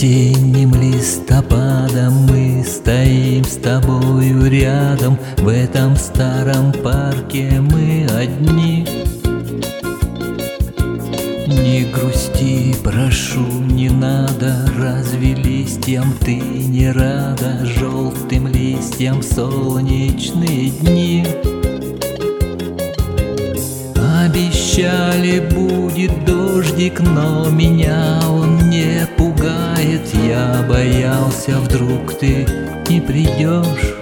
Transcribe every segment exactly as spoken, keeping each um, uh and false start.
осенним листопадом мы стоим с тобою рядом. В этом старом парке мы одни. Не грусти, прошу, не надо, разве листьям ты не рада? Желтым листьям в солнечные дни. Обещали, будет дождик, но меня он не пугает. Я боялся, вдруг ты не придешь.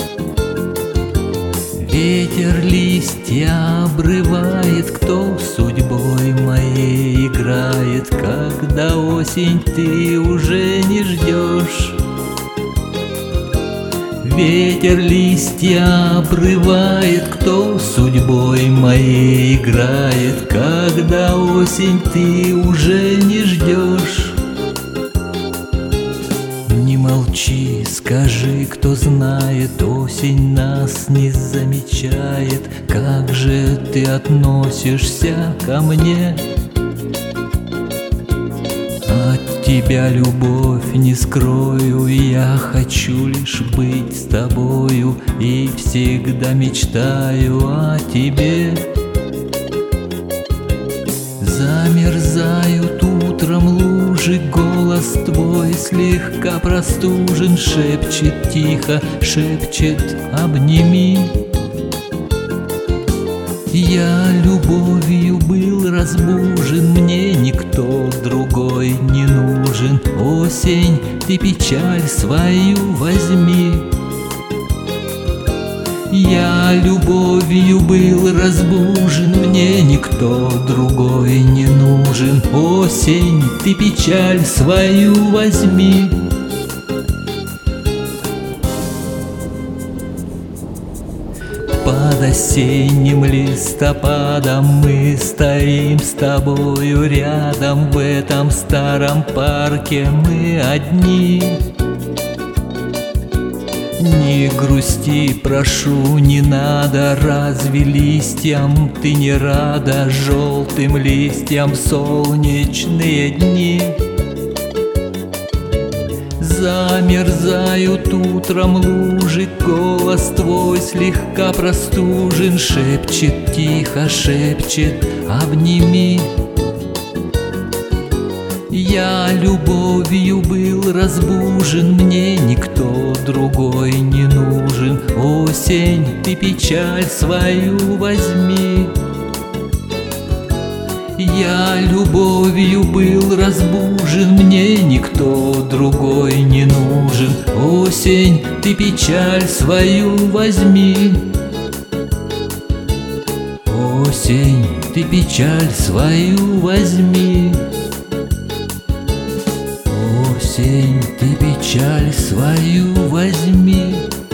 Ветер листья обрывает, кто судьбой моей играет, когда осень ты уже не ждешь. Ветер листья обрывает, кто судьбой моей играет, когда осень ты уже не ждешь. Не молчи, скажи, кто знает, осень нас не замечает. Как же ты относишься ко мне? От тебя любовь не скрою, я хочу лишь быть с тобою и всегда мечтаю о тебе. Замерзают утром лужи, голос твой слегка простужен, шепчет тихо, шепчет: обними. Я любовью был разбужен, мне никто другой не нужен. Осень, ты печаль свою возьми. Я любовью был разбужен, мне никто другой не нужен. Осень, ты печаль свою возьми. Под осенним листопадом мы стоим с тобою рядом. В этом старом парке мы одни. Не грусти, прошу, не надо, разве листьям ты не рада? Желтым листьям в солнечные дни. Замерзают утром лужи, голос твой слегка простужен, шепчет тихо, шепчет: обними. Я любовью был разбужен, мне никто другой не нужен. Осень, ты печаль свою возьми. Я любовью был разбужен, мне никто другой не нужен. Осень, ты печаль свою возьми. Осень, ты печаль свою возьми. Осень, ты печаль свою возьми.